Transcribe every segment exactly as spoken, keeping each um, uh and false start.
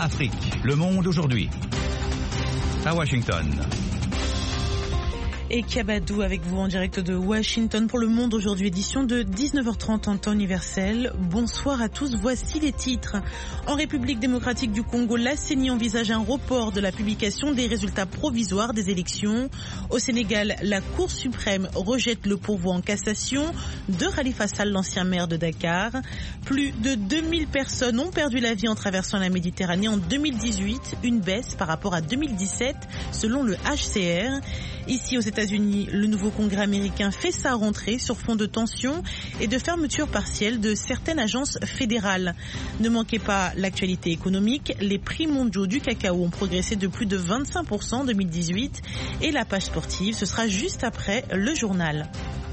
Afrique. Le monde aujourd'hui. À Washington. Et Kabadou avec vous en direct de Washington pour Le Monde aujourd'hui, édition de dix-neuf heures trente en temps universel. Bonsoir à tous, voici les titres. En République démocratique du Congo, la C E N I envisage un report de la publication des résultats provisoires des élections. Au Sénégal, la Cour suprême rejette le pourvoi en cassation de Khalifa Sall, l'ancien maire de Dakar. Plus de deux mille personnes ont perdu la vie en traversant la Méditerranée en deux mille dix-huit, une baisse par rapport à deux mille dix-sept selon le H C R. Ici aux États-Unis, le nouveau Congrès américain fait sa rentrée sur fond de tension et de fermeture partielle de certaines agences fédérales. Ne manquez pas l'actualité économique. Les prix mondiaux du cacao ont progressé de plus de vingt-cinq pour cent en deux mille dix-huit et la page sportive, ce sera juste après le journal.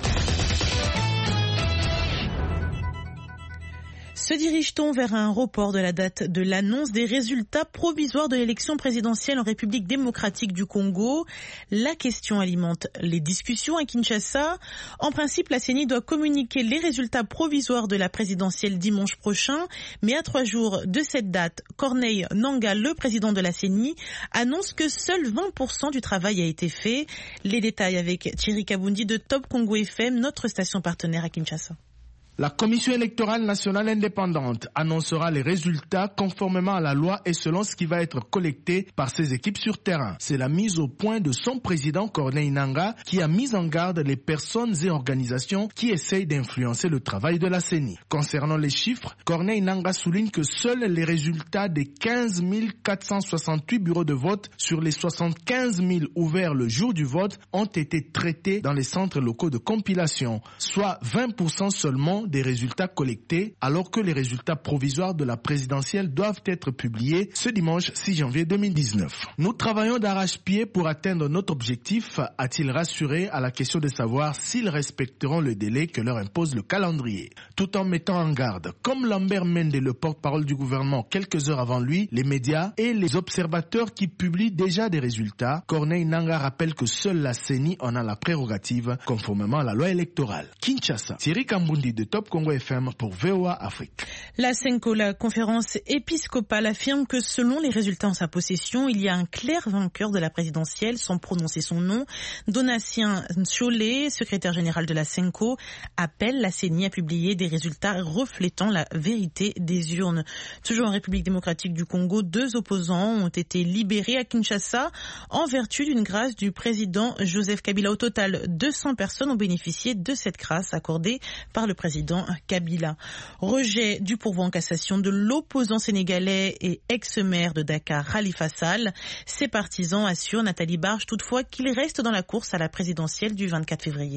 Se dirige-t-on vers un report de la date de l'annonce des résultats provisoires de l'élection présidentielle en République démocratique du Congo? La question alimente les discussions à Kinshasa. En principe, la C E N I doit communiquer les résultats provisoires de la présidentielle dimanche prochain. Mais à trois jours de cette date, Corneille Nangaa, le président de la C E N I, annonce que seuls vingt pour cent du travail a été fait. Les détails avec Thierry Kabundi de Top Congo F M, notre station partenaire à Kinshasa. La Commission électorale nationale indépendante annoncera les résultats conformément à la loi et selon ce qui va être collecté par ses équipes sur terrain. C'est la mise au point de son président Corneille Nangaa qui a mis en garde les personnes et organisations qui essayent d'influencer le travail de la C E N I. Concernant les chiffres, Corneille Nangaa souligne que seuls les résultats des quinze mille quatre cent soixante-huit bureaux de vote sur les soixante-quinze mille ouverts le jour du vote ont été traités dans les centres locaux de compilation, soit vingt pour cent seulement des résultats collectés, alors que les résultats provisoires de la présidentielle doivent être publiés ce dimanche six janvier deux mille dix-neuf. Nous travaillons d'arrache-pied pour atteindre notre objectif, a-t-il rassuré à la question de savoir s'ils respecteront le délai que leur impose le calendrier. Tout en mettant en garde, comme Lambert Mende, le porte-parole du gouvernement quelques heures avant lui, les médias et les observateurs qui publient déjà des résultats, Corneille Nangaa rappelle que seule la C E N I en a la prérogative conformément à la loi électorale. Kinshasa, Thierry Kambundi de Top Congo F M pour V O A Afrique. La Senko, la conférence épiscopale, affirme que selon les résultats en sa possession, il y a un clair vainqueur de la présidentielle, sans prononcer son nom. Donatien Cholet, secrétaire général de la Senko, appelle la C E N I à publier des résultats reflétant la vérité des urnes. Toujours en République démocratique du Congo, deux opposants ont été libérés à Kinshasa en vertu d'une grâce du président Joseph Kabila. Au total, deux cents personnes ont bénéficié de cette grâce accordée par le président Kabila. Rejet du pourvoi en cassation de l'opposant sénégalais et ex-maire de Dakar, Khalifa Sall. Ses partisans assurent, Nathalie Barge, toutefois qu'il reste dans la course à la présidentielle du vingt-quatre février.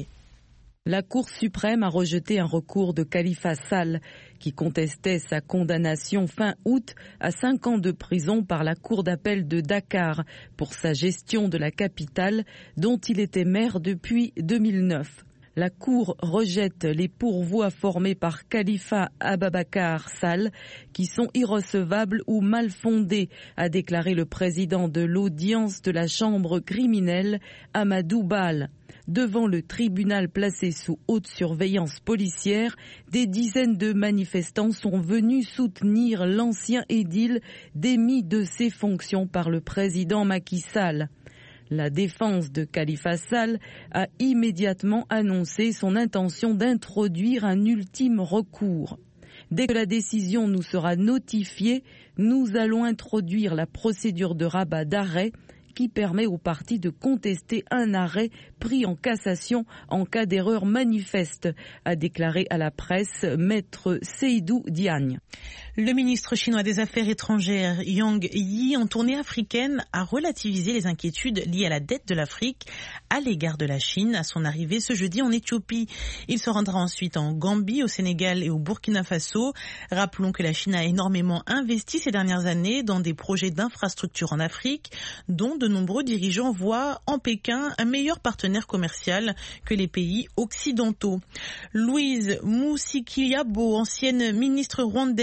La Cour suprême a rejeté un recours de Khalifa Sall qui contestait sa condamnation fin août à cinq ans de prison par la Cour d'appel de Dakar pour sa gestion de la capitale dont il était maire depuis deux mille neuf. La Cour rejette les pourvois formés par Khalifa Ababakar Sall qui sont irrecevables ou mal fondés, a déclaré le président de l'audience de la chambre criminelle, Amadou Bal. Devant le tribunal placé sous haute surveillance policière, des dizaines de manifestants sont venus soutenir l'ancien édile démis de ses fonctions par le président Macky Sall. La défense de Khalifa Sall a immédiatement annoncé son intention d'introduire un ultime recours. Dès que la décision nous sera notifiée, nous allons introduire la procédure de rabat d'arrêt qui permet aux parties de contester un arrêt pris en cassation en cas d'erreur manifeste, a déclaré à la presse Maître Seydou Diagne. Le ministre chinois des Affaires étrangères Yang Yi, en tournée africaine, a relativisé les inquiétudes liées à la dette de l'Afrique à l'égard de la Chine à son arrivée ce jeudi en Éthiopie. Il se rendra ensuite en Gambie, au Sénégal et au Burkina Faso. Rappelons que la Chine a énormément investi ces dernières années dans des projets d'infrastructure en Afrique, dont de nombreux dirigeants voient en Pékin un meilleur partenaire commercial que les pays occidentaux. Louise Mushikiwabo, ancienne ministre rwandaise des Affaires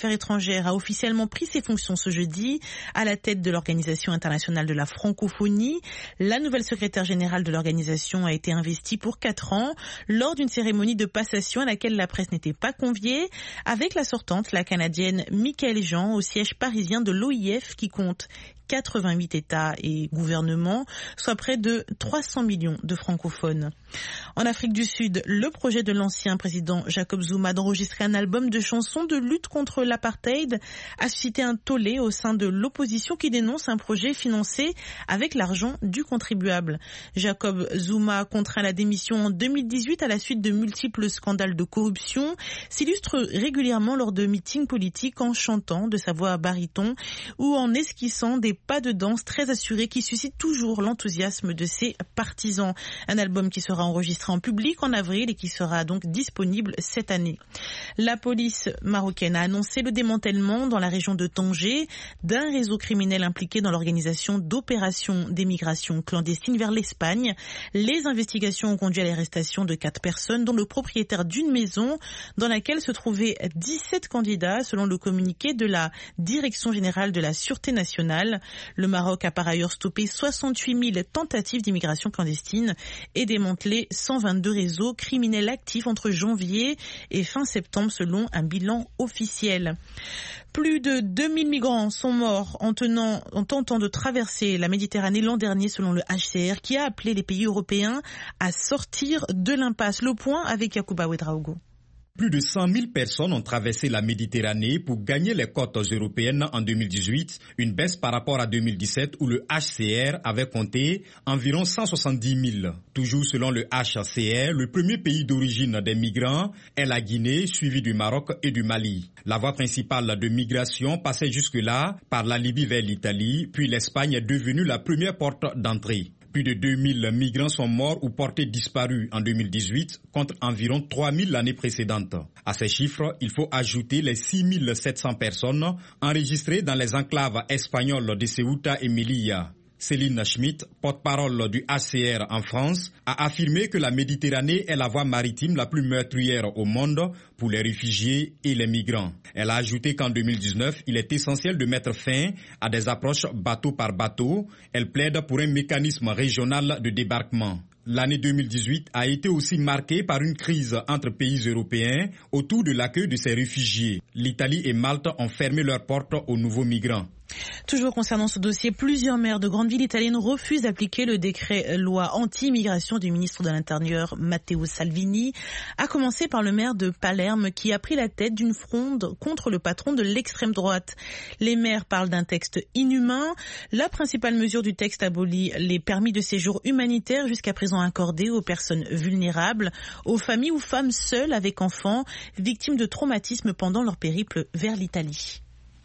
Affaires étrangères a officiellement pris ses fonctions ce jeudi à la tête de l'Organisation internationale de la francophonie. La nouvelle secrétaire générale de l'organisation a été investie pour quatre ans lors d'une cérémonie de passation à laquelle la presse n'était pas conviée, avec la sortante, la Canadienne Michaëlle Jean, au siège parisien de l'O I F qui compte quatre-vingt-huit États et gouvernements, soit près de trois cents millions de francophones. En Afrique du Sud, le projet de l'ancien président Jacob Zuma d'enregistrer un album de chansons de lutte contre l'apartheid a suscité un tollé au sein de l'opposition qui dénonce un projet financé avec l'argent du contribuable. Jacob Zuma, contraint à la démission en deux mille dix-huit à la suite de multiples scandales de corruption, s'illustre régulièrement lors de meetings politiques en chantant de sa voix à baryton ou en esquissant des pas de danse très assurés qui suscitent toujours l'enthousiasme de ses partisans. Un album qui sera enregistré en public en avril et qui sera donc disponible cette année. La police marocaine a annoncé le démantèlement dans la région de Tanger d'un réseau criminel impliqué dans l'organisation d'opérations d'émigration clandestine vers l'Espagne. Les investigations ont conduit à l'arrestation de quatre personnes, dont le propriétaire d'une maison dans laquelle se trouvaient dix-sept candidats, selon le communiqué de la Direction générale de la Sûreté nationale. Le Maroc a par ailleurs stoppé soixante-huit mille tentatives d'immigration clandestine et démantelé cent vingt-deux réseaux criminels actifs entre janvier et fin septembre selon un bilan officiel. Plus de deux mille migrants sont morts en, tenant, en tentant de traverser la Méditerranée l'an dernier selon le H C R qui a appelé les pays européens à sortir de l'impasse. Le point avec Yacouba Ouedraogo. Plus de cent mille personnes ont traversé la Méditerranée pour gagner les côtes européennes en deux mille dix-huit, une baisse par rapport à deux mille dix-sept où le H C R avait compté environ cent soixante-dix mille. Toujours selon le H C R, le premier pays d'origine des migrants est la Guinée, suivi du Maroc et du Mali. La voie principale de migration passait jusque-là par la Libye vers l'Italie, puis l'Espagne est devenue la première porte d'entrée. Plus de deux mille migrants sont morts ou portés disparus en deux mille dix-huit, contre environ trois mille l'année précédente. À ces chiffres, il faut ajouter les six mille sept cents personnes enregistrées dans les enclaves espagnoles de Ceuta et Melilla. Céline Schmidt, porte-parole du H C R en France, a affirmé que la Méditerranée est la voie maritime la plus meurtrière au monde pour les réfugiés et les migrants. Elle a ajouté qu'en deux mille dix-neuf, il est essentiel de mettre fin à des approches bateau par bateau. Elle plaide pour un mécanisme régional de débarquement. L'année deux mille dix-huit a été aussi marquée par une crise entre pays européens autour de l'accueil de ces réfugiés. L'Italie et Malte ont fermé leurs portes aux nouveaux migrants. Toujours concernant ce dossier, plusieurs maires de grandes villes italiennes refusent d'appliquer le décret-loi anti-immigration du ministre de l'Intérieur Matteo Salvini, à commencer par le maire de Palerme qui a pris la tête d'une fronde contre le patron de l'extrême droite. Les maires parlent d'un texte inhumain. La principale mesure du texte abolit les permis de séjour humanitaires jusqu'à présent accordés aux personnes vulnérables, aux familles ou femmes seules avec enfants, victimes de traumatismes pendant leur périple vers l'Italie.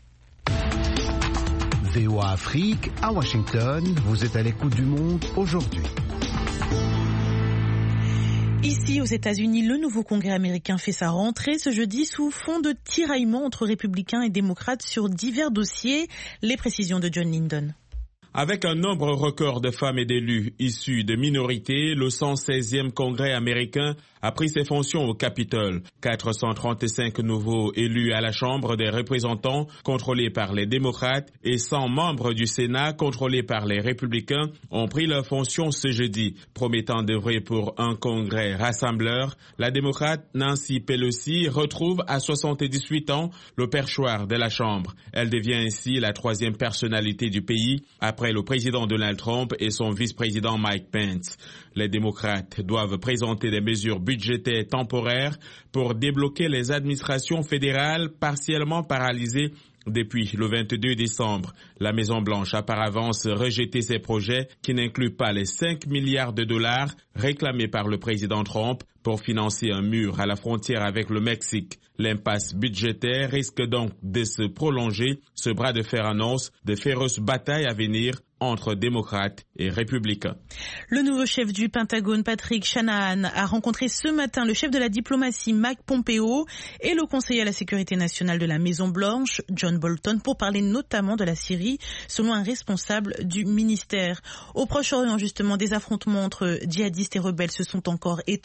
V O A Afrique, à Washington, vous êtes à l'écoute du monde aujourd'hui. Ici, aux États-Unis, le nouveau Congrès américain fait sa rentrée ce jeudi sous fond de tiraillements entre républicains et démocrates sur divers dossiers. Les précisions de John Linden. Avec un nombre record de femmes et d'élus issus de minorités, le cent seizième Congrès américain a pris ses fonctions au Capitole. quatre cent trente-cinq nouveaux élus à la Chambre des représentants, contrôlés par les démocrates, et cent membres du Sénat, contrôlés par les républicains, ont pris leurs fonctions ce jeudi. Promettant d'œuvrer pour un Congrès rassembleur, la démocrate Nancy Pelosi retrouve à soixante-dix-huit ans le perchoir de la Chambre. Elle devient ainsi la troisième personnalité du pays, après le président Donald Trump et son vice-président Mike Pence. Les démocrates doivent présenter des mesures budgétaires temporaires pour débloquer les administrations fédérales partiellement paralysées depuis le vingt-deux décembre. La Maison-Blanche a par avance rejeté ces projets qui n'incluent pas les cinq milliards de dollars réclamés par le président Trump pour financer un mur à la frontière avec le Mexique. L'impasse budgétaire risque donc de se prolonger. Ce bras de fer annonce de féroces batailles à venir entre démocrates et républicains. Le nouveau chef du Pentagone, Patrick Shanahan, a rencontré ce matin le chef de la diplomatie, Mike Pompeo, et le conseiller à la sécurité nationale de la Maison-Blanche, John Bolton, pour parler notamment de la Syrie, selon un responsable du ministère. Au Proche-Orient, justement, des affrontements entre djihadistes et rebelles se sont encore étendus.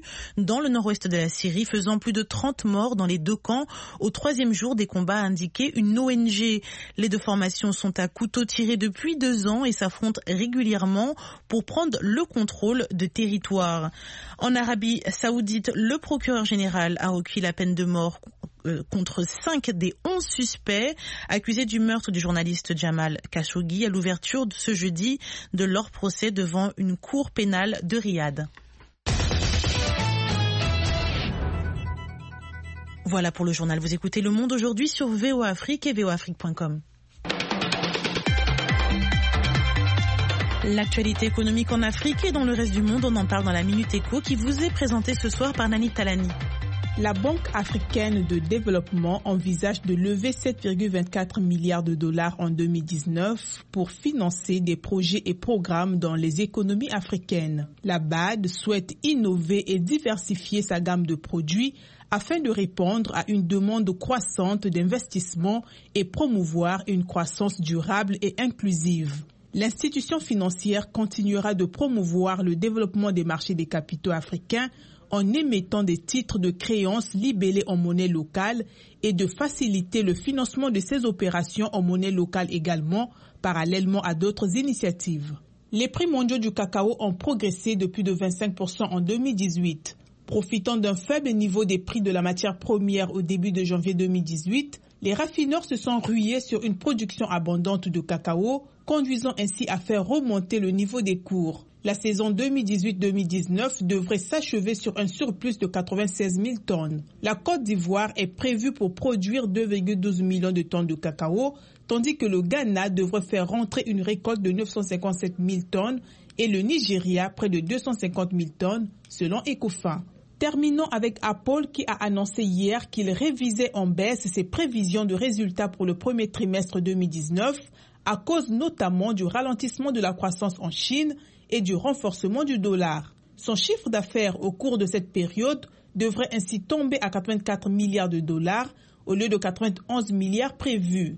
dans le nord-ouest de la Syrie, faisant plus de trente morts dans les deux camps au troisième jour des combats, a indiqué une O N G. Les deux formations sont à couteau tiré depuis deux ans et s'affrontent régulièrement pour prendre le contrôle de territoire. En Arabie Saoudite, le procureur général a requis la peine de mort contre cinq des onze suspects accusés du meurtre du journaliste Jamal Khashoggi à l'ouverture de ce jeudi de leur procès devant une cour pénale de Riyad. Voilà pour le journal. Vous écoutez Le Monde aujourd'hui sur V O A Afrique et V O A Afrique point com. L'actualité économique en Afrique et dans le reste du monde, on en parle dans la Minute Éco qui vous est présentée ce soir par Nani Talani. La Banque africaine de développement envisage de lever sept virgule vingt-quatre milliards de dollars en deux mille dix-neuf pour financer des projets et programmes dans les économies africaines. La B A D souhaite innover et diversifier sa gamme de produits afin de répondre à une demande croissante d'investissement et promouvoir une croissance durable et inclusive. L'institution financière continuera de promouvoir le développement des marchés des capitaux africains en émettant des titres de créances libellés en monnaie locale et de faciliter le financement de ces opérations en monnaie locale également, parallèlement à d'autres initiatives. Les prix mondiaux du cacao ont progressé de plus de vingt-cinq pour cent en deux mille dix-huit. Profitant d'un faible niveau des prix de la matière première au début de janvier deux mille dix-huit, les raffineurs se sont rués sur une production abondante de cacao, conduisant ainsi à faire remonter le niveau des cours. La saison deux mille dix-huit deux mille dix-neuf devrait s'achever sur un surplus de quatre-vingt-seize mille tonnes. La Côte d'Ivoire est prévue pour produire deux virgule douze millions de tonnes de cacao, tandis que le Ghana devrait faire rentrer une récolte de neuf cent cinquante-sept mille tonnes et le Nigeria près de deux cent cinquante mille tonnes, selon Ecofin. Terminons avec Apple qui a annoncé hier qu'il révisait en baisse ses prévisions de résultats pour le premier trimestre deux mille dix-neuf à cause notamment du ralentissement de la croissance en Chine et du renforcement du dollar. Son chiffre d'affaires au cours de cette période devrait ainsi tomber à quatre-vingt-quatre milliards de dollars au lieu de quatre-vingt-onze milliards prévus.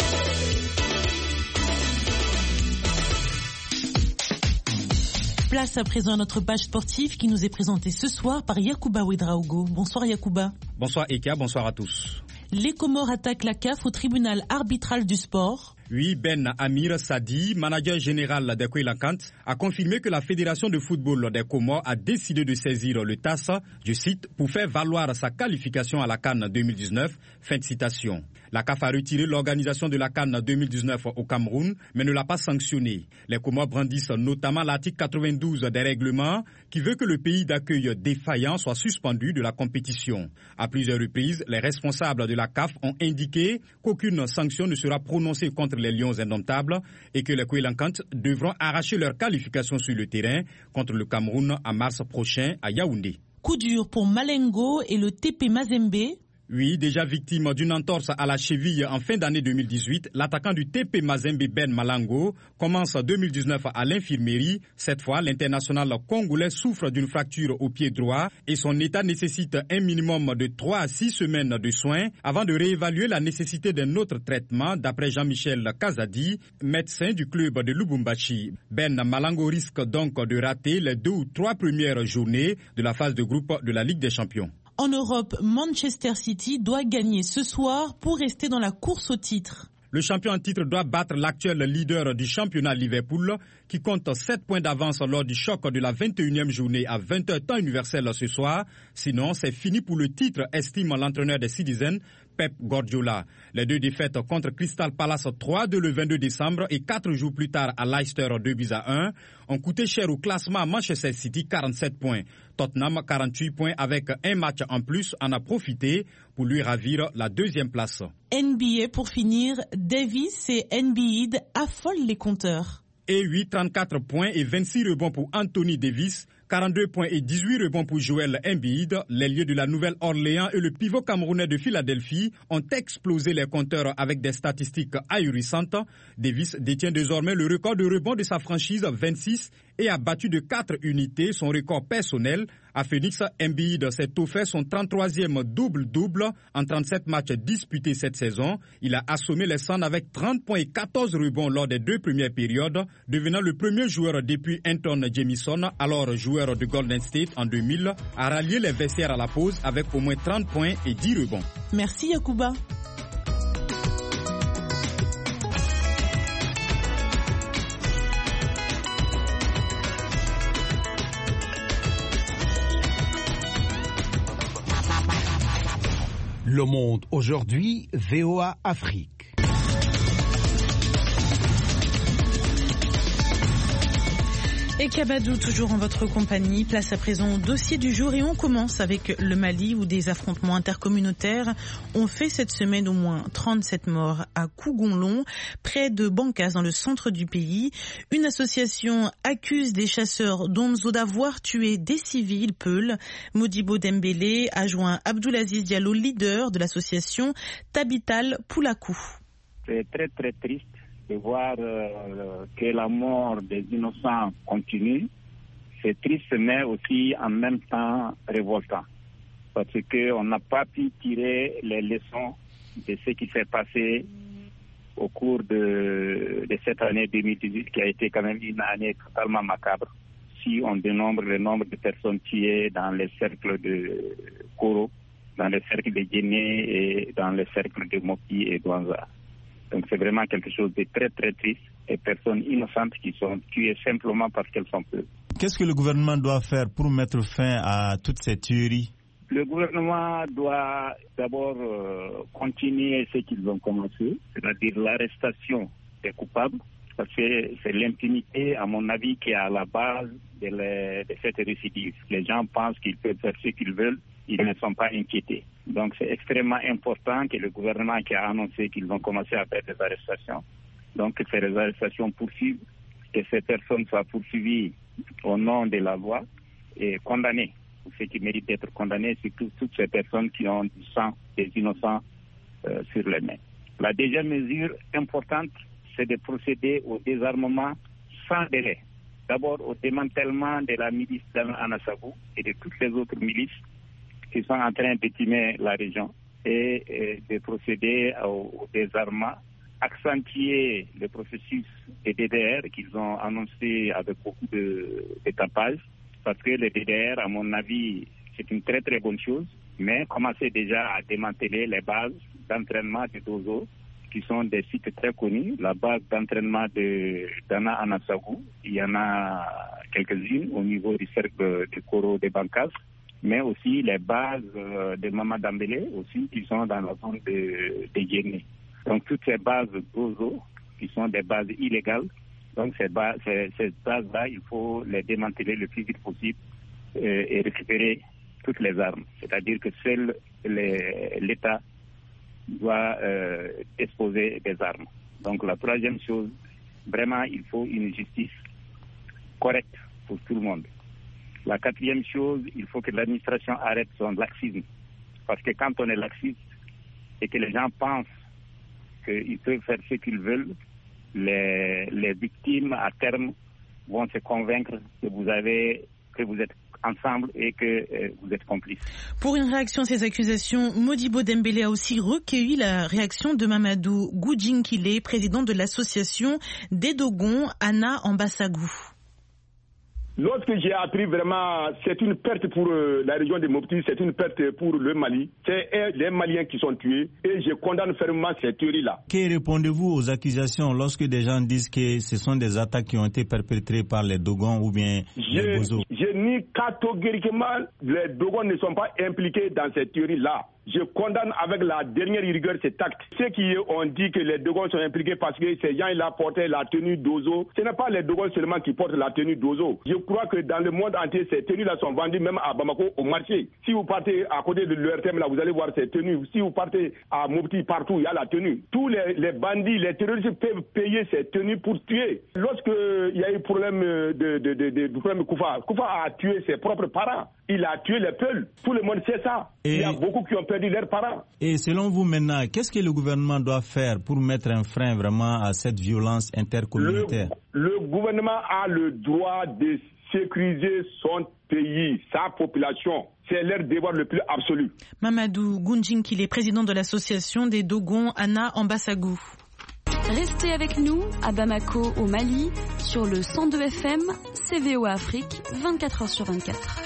Place à présent à notre page sportive qui nous est présentée ce soir par Yacouba Ouedraogo. Bonsoir Yacouba. Bonsoir Eka, bonsoir à tous. Les Comores attaquent la C A F au tribunal arbitral du sport. Oui, Ben Amir Sadi, manager général des Kouélankant, a confirmé que la Fédération de football des Comores a décidé de saisir le T A S, je cite, pour faire valoir sa qualification à la CAN deux mille dix-neuf. Fin de citation. La C A F a retiré l'organisation de la CAN deux mille dix-neuf au Cameroun, mais ne l'a pas sanctionnée. Les Comores brandissent notamment l'article quatre-vingt-douze des règlements qui veut que le pays d'accueil défaillant soit suspendu de la compétition. À plusieurs reprises, les responsables de la C A F ont indiqué qu'aucune sanction ne sera prononcée contre les Lions indomptables et que les Kouélankant devront arracher leur qualification sur le terrain contre le Cameroun en mars prochain à Yaoundé. Coup dur pour Malengo et le T P Mazembe. Oui, déjà victime d'une entorse à la cheville en fin d'année deux mille dix-huit, l'attaquant du T P Mazembe Ben Malango commence deux mille dix-neuf à l'infirmerie. Cette fois, l'international congolais souffre d'une fracture au pied droit et son état nécessite un minimum de trois à six semaines de soins avant de réévaluer la nécessité d'un autre traitement, d'après Jean-Michel Kazadi, médecin du club de Lubumbashi. Ben Malango risque donc de rater les deux ou trois premières journées de la phase de groupe de la Ligue des Champions. En Europe, Manchester City doit gagner ce soir pour rester dans la course au titre. Le champion en titre doit battre l'actuel leader du championnat Liverpool qui compte sept points d'avance lors du choc de la vingt et unième journée à vingt heures temps universel ce soir. Sinon, c'est fini pour le titre, estime l'entraîneur des Citizens, Pep Guardiola. Les deux défaites contre Crystal Palace trois deux le vingt-deux décembre et quatre jours plus tard à Leicester deux buts à un ont coûté cher au classement à Manchester City, quarante-sept points. Tottenham, quarante-huit points avec un match en plus, en a profité pour lui ravir la deuxième place. N B A pour finir, Davis et Embiid affolent les compteurs. Et oui, trente-quatre points et vingt-six rebonds pour Anthony Davis, quarante-deux points et dix-huit rebonds pour Joel Embiid. L'ailier de la Nouvelle-Orléans et le pivot camerounais de Philadelphie ont explosé les compteurs avec des statistiques ahurissantes. Davis détient désormais le record de rebonds de sa franchise, vingt-six, et a battu de quatre unités son record personnel À Phoenix, Embiid s'est offert son trente-troisième double-double en trente-sept matchs disputés cette saison. Il a assommé les Suns avec trente points et quatorze rebonds lors des deux premières périodes, devenant le premier joueur depuis Anton Jamison, alors joueur de Golden State en deux mille, à rallier les vestiaires à la pause avec au moins trente points et dix rebonds. Merci Yacouba. Le Monde aujourd'hui, V O A Afrique. Et Kabadou, toujours en votre compagnie, place à présent au dossier du jour et on commence avec le Mali où des affrontements intercommunautaires ont fait cette semaine au moins trente-sept morts à Kougonlon, près de Bankas dans le centre du pays. Une association accuse des chasseurs d'Onzo d'avoir tué des civils Peul. Modibo Dembélé a joint Abdoulaziz Diallo, leader de l'association Tabital Poulakou. C'est très très triste de voir euh, que la mort des innocents continue. C'est triste, mais aussi en même temps révoltant. Parce qu'on n'a pas pu tirer les leçons de ce qui s'est passé au cours de, de cette année deux mille dix-huit, qui a été quand même une année totalement macabre. Si on dénombre le nombre de personnes tuées dans les cercles de Koro, dans les cercles de Guinée et dans les cercles de Moki et d'Ouanza. Donc c'est vraiment quelque chose de très très triste et personnes innocentes qui sont tuées simplement parce qu'elles sont peu. Qu'est-ce que le gouvernement doit faire pour mettre fin à toutes ces tueries? Le gouvernement doit d'abord euh, continuer ce qu'ils ont commencé, c'est-à-dire l'arrestation des coupables, parce que c'est l'impunité, à mon avis, qui est à la base de, les, de cette récidive. Les gens pensent qu'ils peuvent faire ce qu'ils veulent, ils ne sont pas inquiétés. Donc c'est extrêmement important que le gouvernement qui a annoncé qu'ils vont commencer à faire des arrestations, donc que ces arrestations poursuivent, que ces personnes soient poursuivies au nom de la loi et condamnées, ou ceux qui méritent d'être condamnés, c'est tout, toutes ces personnes qui ont du sang des innocents euh, sur les mains. La deuxième mesure importante, c'est de procéder au désarmement sans délai. D'abord au démantèlement de la milice d'Anasabou et de toutes les autres milices qui sont en train d'étimer la région et, et de procéder au, au désarmement, accentuer le processus des D D R qu'ils ont annoncé avec beaucoup de, de tapage, parce que les D D R, à mon avis, c'est une très très bonne chose, mais commencer déjà à démanteler les bases d'entraînement de Dozo, qui sont des sites très connus. La base d'entraînement de d'Ana Anasagou, il y en a quelques-unes au niveau du cercle de Koro de Bankas, mais aussi les bases de Mama Dambélé aussi qui sont dans la zone de, de Guinée. Donc toutes ces bases d'Ozo qui sont des bases illégales, donc ces, bases, ces, ces bases-là, il faut les démanteler le plus vite possible euh, et récupérer toutes les armes. C'est-à-dire que seul les, l'État doit euh, disposer des armes. Donc la troisième chose, vraiment, il faut une justice correcte pour tout le monde. La quatrième chose, il faut que l'administration arrête son laxisme. Parce que quand on est laxiste et que les gens pensent qu'ils peuvent faire ce qu'ils veulent, les, les victimes à terme vont se convaincre que vous avez, que vous êtes ensemble et que euh, vous êtes complices. Pour une réaction à ces accusations, Modibo Dembélé a aussi recueilli la réaction de Mamadou Goudjinkile, président de l'association des Dogons, Anna Ambasagou. Lorsque j'ai appris vraiment, c'est une perte pour euh, la région de Mopti, c'est une perte pour le Mali. C'est euh, les Maliens qui sont tués et je condamne fermement cette théorie-là. Que répondez-vous aux accusations lorsque des gens disent que ce sont des attaques qui ont été perpétrées par les Dogons ou bien je, les Bozo? Je nie catégoriquement les Dogons ne sont pas impliqués dans cette théorie-là. Je condamne avec la dernière rigueur cet acte. Ceux qui ont dit que les Dogons sont impliqués parce que ces gens-là portaient la tenue d'Ozo, ce n'est pas les Dogons seulement qui portent la tenue d'Ozo. Je crois que dans le monde entier, ces tenues-là sont vendues même à Bamako au marché. Si vous partez à côté de l'U R T M, là, vous allez voir ces tenues. Si vous partez à Mopti, partout, il y a la tenue. Tous les, les bandits, les terroristes peuvent payer ces tenues pour tuer. Lorsqu'il y a eu problème de, de, de, de, de problème Koufa, Koufa a tué ses propres parents. Il a tué les Peuls. Tout le monde sait ça. Et il y a beaucoup qui ont perdu leurs parents. Et selon vous maintenant, qu'est-ce que le gouvernement doit faire pour mettre un frein vraiment à cette violence intercommunautaire? Le, le gouvernement a le droit de sécuriser son pays, sa population. C'est leur devoir le plus absolu. Mamadou Goundjinkile est président de l'association des Dogons Anna Ambasagou. Restez avec nous à Bamako au Mali sur le cent deux F M C V O Afrique vingt-quatre heures sur vingt-quatre.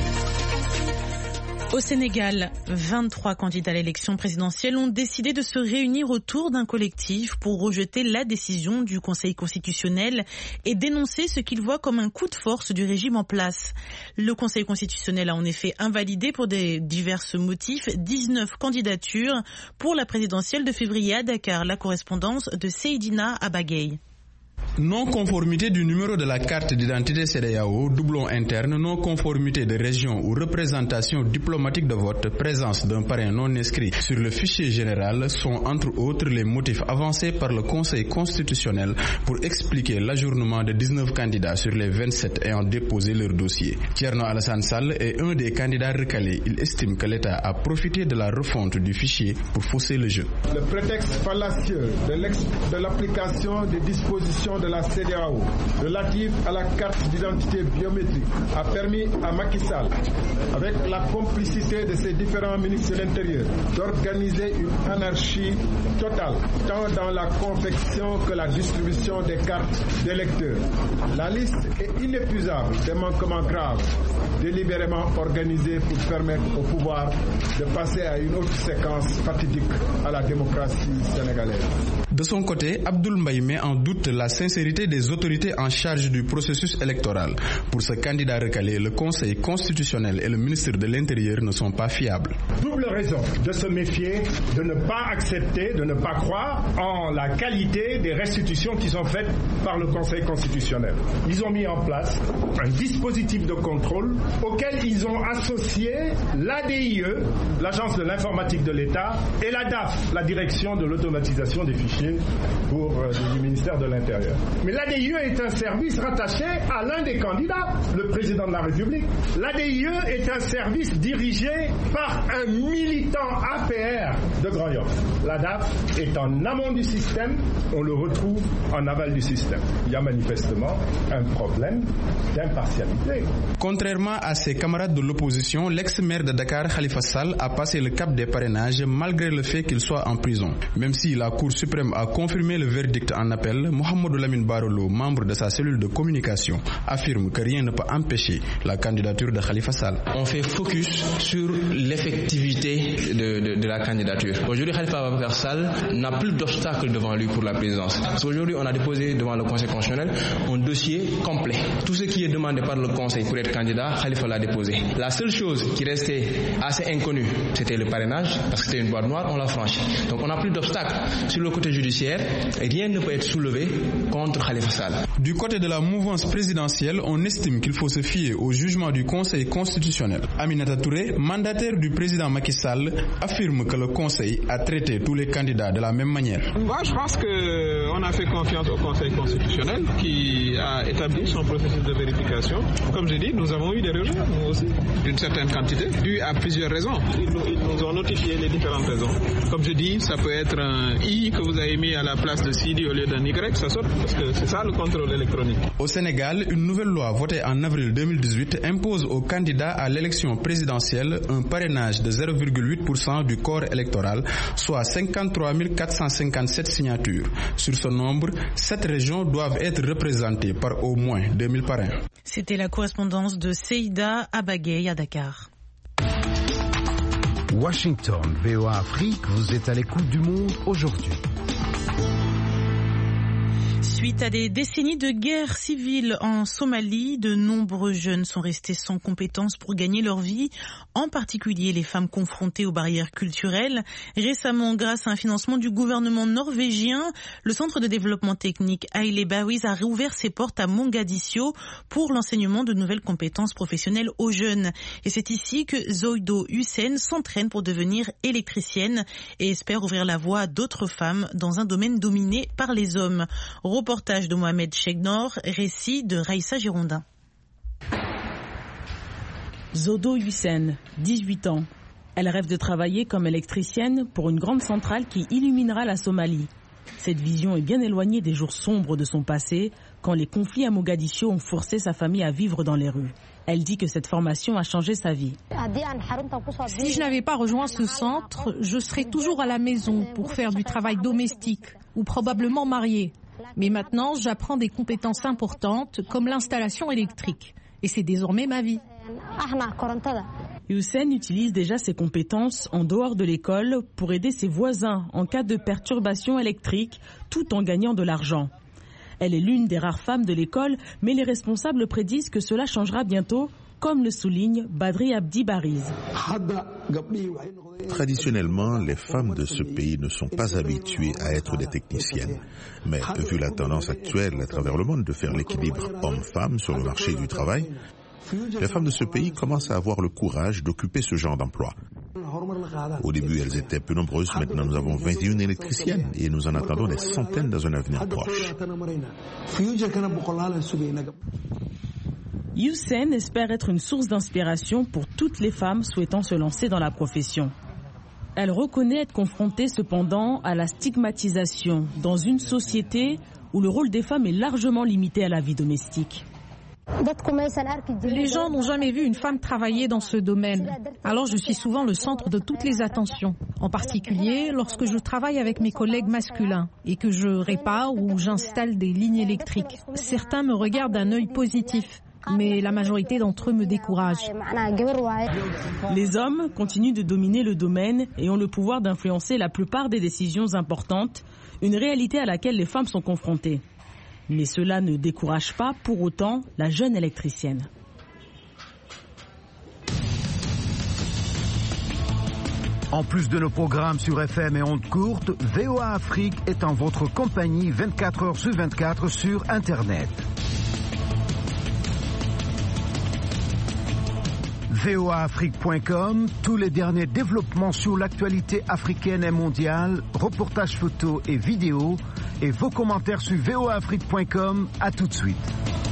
Au Sénégal, vingt-trois candidats à l'élection présidentielle ont décidé de se réunir autour d'un collectif pour rejeter la décision du Conseil constitutionnel et dénoncer ce qu'ils voient comme un coup de force du régime en place. Le Conseil constitutionnel a en effet invalidé pour des divers motifs dix-neuf candidatures pour la présidentielle de février à Dakar. La correspondance de Seydina Abagay. Non-conformité du numéro de la carte d'identité C E D E A O, doublon interne, non-conformité de région ou représentation diplomatique de vote, présence d'un parrain non inscrit sur le fichier général sont entre autres les motifs avancés par le Conseil constitutionnel pour expliquer l'ajournement de dix-neuf candidats sur les vingt-sept ayant déposé leur dossier. Thierno Alassane Sall est un des candidats recalés. Il estime que l'État a profité de la refonte du fichier pour fausser le jeu. Le prétexte fallacieux de, de l'application des dispositions de la C E D E A O relative à la carte d'identité biométrique a permis à Macky Sall, avec la complicité de ses différents ministres de l'Intérieur, d'organiser une anarchie totale, tant dans la confection que la distribution des cartes d'électeurs. La liste est inépuisable des manquements graves, délibérément organisés pour permettre au pouvoir de passer à une autre séquence fatidique à la démocratie sénégalaise. De son côté, Abdoul Mbaye met en doute la sincérité des autorités en charge du processus électoral. Pour ce candidat recalé, le Conseil constitutionnel et le ministre de l'Intérieur ne sont pas fiables. Double raison de se méfier, de ne pas accepter, de ne pas croire en la qualité des restitutions qui sont faites par le Conseil constitutionnel. Ils ont mis en place un dispositif de contrôle auquel ils ont associé l'A D I E, l'Agence de l'informatique de l'État, et la D A F, la Direction de l'automatisation des fichiers pour euh, du ministère de l'Intérieur. Mais l'A D I E est un service rattaché à l'un des candidats, le président de la République. L'A D I E est un service dirigé par un militant A P R de Grand Yoff. La D A F est en amont du système, on le retrouve en aval du système. Il y a manifestement un problème d'impartialité. Contrairement à ses camarades de l'opposition, l'ex-maire de Dakar, Khalifa Sall, a passé le cap des parrainages malgré le fait qu'il soit en prison. Même si la Cour suprême a confirmé le verdict en appel, Mohamedou Lamine Barolo, membre de sa cellule de communication, affirme que rien ne peut empêcher la candidature de Khalifa Sall. On fait focus sur l'effectivité de, de, de la candidature. Aujourd'hui, Khalifa Ababakar Sall n'a plus d'obstacle devant lui pour la présidence. Aujourd'hui, on a déposé devant le Conseil constitutionnel un dossier complet. Tout ce qui est demandé par le Conseil pour être candidat, Khalifa l'a déposé. La seule chose qui restait assez inconnue, c'était le parrainage, parce que c'était une boîte noire, on l'a franchi. Donc on n'a plus d'obstacle. Sur le côté judiciaire, rien ne peut être soulevé contre Khalifa Sall. Du côté de la mouvance présidentielle, on estime qu'il faut se fier au jugement du Conseil constitutionnel. Aminata Touré, mandataire du président Macky Sall, affirme que le Conseil a traité tous les candidats de la même manière. Moi, je pense qu'on a fait confiance au Conseil constitutionnel qui a établi son processus de vérification. Comme je dis, nous avons eu des rejets, nous aussi, d'une certaine quantité, dû à plusieurs raisons. Ils nous, ils nous ont notifié les différentes raisons. Comme je dis, ça peut être un I que vous avez mis à la place de Sidi au lieu d'un Y, ça saute, parce que c'est ça le contrôle électronique. Au Sénégal, une nouvelle loi votée en avril deux mille dix-huit impose aux candidats à l'élection présidentielle un parrainage de zéro virgule huit pour cent du corps électoral, soit cinquante-trois mille quatre cent cinquante-sept signatures. Sur ce nombre, sept régions doivent être représentées par au moins deux mille parrains. C'était la correspondance de Seïda Abagay à Dakar. Washington, V O A Afrique, vous êtes à l'écoute du monde aujourd'hui. Suite à des décennies de guerre civile en Somalie, de nombreux jeunes sont restés sans compétences pour gagner leur vie, en particulier les femmes confrontées aux barrières culturelles. Récemment, grâce à un financement du gouvernement norvégien, le centre de développement technique Haile Bawiz a rouvert ses portes à Mogadiscio pour l'enseignement de nouvelles compétences professionnelles aux jeunes. Et c'est ici que Zoido Hussein s'entraîne pour devenir électricienne et espère ouvrir la voie à d'autres femmes dans un domaine dominé par les hommes. Reportage de Mohamed Cheikhnor, récit de Raïssa Girondin. Zodo Hussein, dix-huit ans. Elle rêve de travailler comme électricienne pour une grande centrale qui illuminera la Somalie. Cette vision est bien éloignée des jours sombres de son passé, quand les conflits à Mogadiscio ont forcé sa famille à vivre dans les rues. Elle dit que cette formation a changé sa vie. Si je n'avais pas rejoint ce centre, je serais toujours à la maison pour faire du travail domestique ou probablement mariée. Mais maintenant, j'apprends des compétences importantes comme l'installation électrique. Et c'est désormais ma vie. Youssef utilise déjà ses compétences en dehors de l'école pour aider ses voisins en cas de perturbation électrique, tout en gagnant de l'argent. Elle est l'une des rares femmes de l'école, mais les responsables prédisent que cela changera bientôt, comme le souligne Badri Abdi Bariz. Traditionnellement, les femmes de ce pays ne sont pas habituées à être des techniciennes. Mais vu la tendance actuelle à travers le monde de faire l'équilibre homme-femme sur le marché du travail, les femmes de ce pays commencent à avoir le courage d'occuper ce genre d'emploi. Au début, elles étaient peu nombreuses. Maintenant, nous avons vingt et une électriciennes et nous en attendons des centaines dans un avenir proche. Youssef espère être une source d'inspiration pour toutes les femmes souhaitant se lancer dans la profession. Elle reconnaît être confrontée cependant à la stigmatisation dans une société où le rôle des femmes est largement limité à la vie domestique. Les gens n'ont jamais vu une femme travailler dans ce domaine. Alors je suis souvent le centre de toutes les attentions. En particulier lorsque je travaille avec mes collègues masculins et que je répare ou j'installe des lignes électriques. Certains me regardent d'un œil positif, mais la majorité d'entre eux me découragent. Les hommes continuent de dominer le domaine et ont le pouvoir d'influencer la plupart des décisions importantes, une réalité à laquelle les femmes sont confrontées. Mais cela ne décourage pas pour autant la jeune électricienne. En plus de nos programmes sur F M et ondes courtes, V O A Afrique est en votre compagnie vingt-quatre heures sur vingt-quatre sur Internet. V O A Afrique point com, tous les derniers développements sur l'actualité africaine et mondiale, reportages photos et vidéos, et vos commentaires sur V O A Afrique point com. À tout de suite.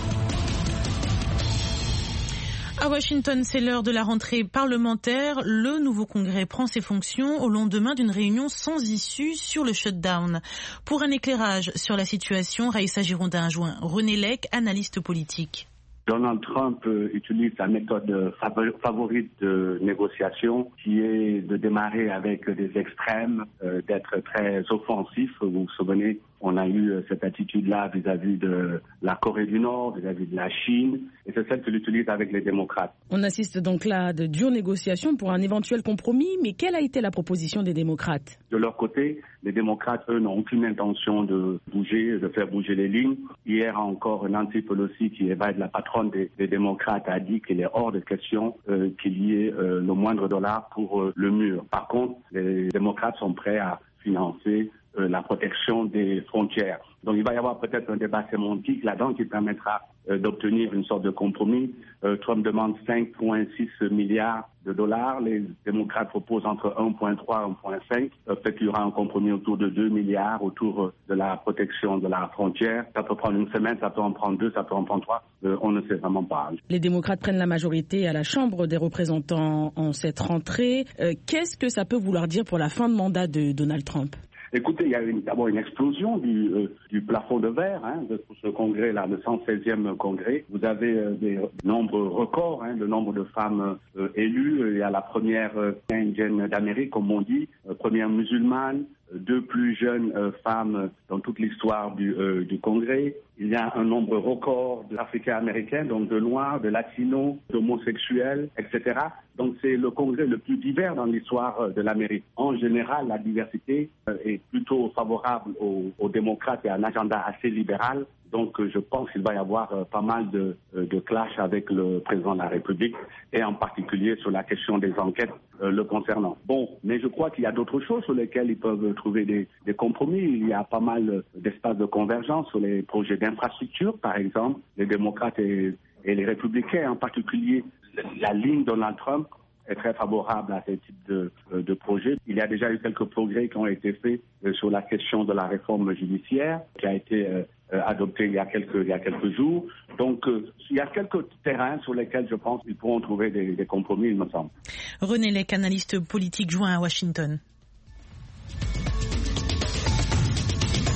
À Washington, c'est l'heure de la rentrée parlementaire. Le nouveau Congrès prend ses fonctions au lendemain d'une réunion sans issue sur le shutdown. Pour un éclairage sur la situation, Raïssa Girondin a joint René Lec, analyste politique. Donald Trump utilise sa méthode favorite de négociation, qui est de démarrer avec des extrêmes, euh, d'être très offensif. Vous vous souvenez, on a eu cette attitude-là vis-à-vis de la Corée du Nord, vis-à-vis de la Chine, et c'est celle qu'il utilise avec les démocrates. On assiste donc là à de dures négociations pour un éventuel compromis, mais quelle a été la proposition des démocrates? De leur côté, les démocrates, eux, n'ont aucune intention de bouger, de faire bouger les lignes. Hier encore, Nancy Pelosi, qui est la patronne des, des démocrates, a dit qu'il est hors de question euh, qu'il y ait euh, le moindre dollar pour euh, le mur. Par contre, les démocrates sont prêts à financer euh, la protection des frontières. Donc il va y avoir peut-être un débat sémantique là-dedans qui permettra euh, d'obtenir une sorte de compromis. Euh, Trump demande cinq virgule six milliards de dollars. Les démocrates proposent entre un virgule trois et un virgule cinq. Euh, peut-être qu'il y aura un compromis autour de deux milliards autour euh, de la protection de la frontière. Ça peut prendre une semaine, ça peut en prendre deux, ça peut en prendre trois. Euh, on ne sait vraiment pas. Les démocrates prennent la majorité à la Chambre des représentants en cette rentrée. Euh, qu'est-ce que ça peut vouloir dire pour la fin de mandat de Donald Trump? Écoutez, il y a d'abord une explosion du, euh, du plafond de verre hein, de ce congrès-là, le cent seizième congrès. Vous avez euh, des nombres records, hein, le nombre de femmes euh, élues. Il y a la première euh, indienne d'Amérique, comme on dit, euh, première musulmane, euh, deux plus jeunes euh, femmes dans toute l'histoire du, euh, du congrès. Il y a un nombre record d'Africains-Américains, donc de Noirs, de Latinos, d'homosexuels, et cetera. Donc c'est le congrès le plus divers dans l'histoire de l'Amérique. En général, la diversité est plutôt favorable aux, aux démocrates et à un agenda assez libéral. Donc je pense qu'il va y avoir pas mal de, de clash avec le président de la République et en particulier sur la question des enquêtes euh, le concernant. Bon, mais je crois qu'il y a d'autres choses sur lesquelles ils peuvent trouver des, des compromis. Il y a pas mal d'espaces de convergence sur les projets d'infrastructure, par exemple. Les démocrates et, et les républicains en particulier, la ligne Donald Trump est très favorable à ce type de, de projet. Il y a déjà eu quelques progrès qui ont été faits sur la question de la réforme judiciaire qui a été euh, adoptée il y a quelques, il y a quelques jours. Donc, euh, il y a quelques terrains sur lesquels je pense qu'ils pourront trouver des, des compromis, il me semble. René Lec, analyste politique joint à Washington.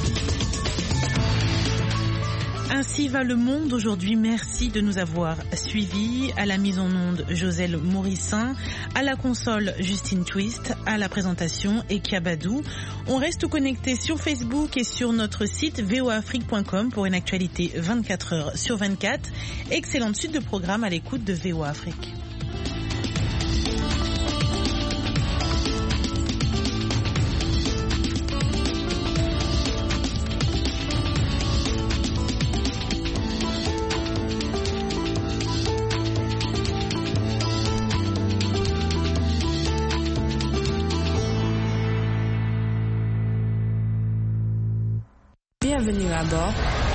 Ainsi va le monde aujourd'hui. Merci de nous avoir suivis. À la mise en onde, Joselle Morissin. À la console, Justine Twist. À la présentation, Ekia Badou. On reste connecté sur Facebook et sur notre site v o a afrique point com pour une actualité vingt-quatre heures sur vingt-quatre. Excellente suite de programme à l'écoute de V O A Afrique. Bienvenue à bord.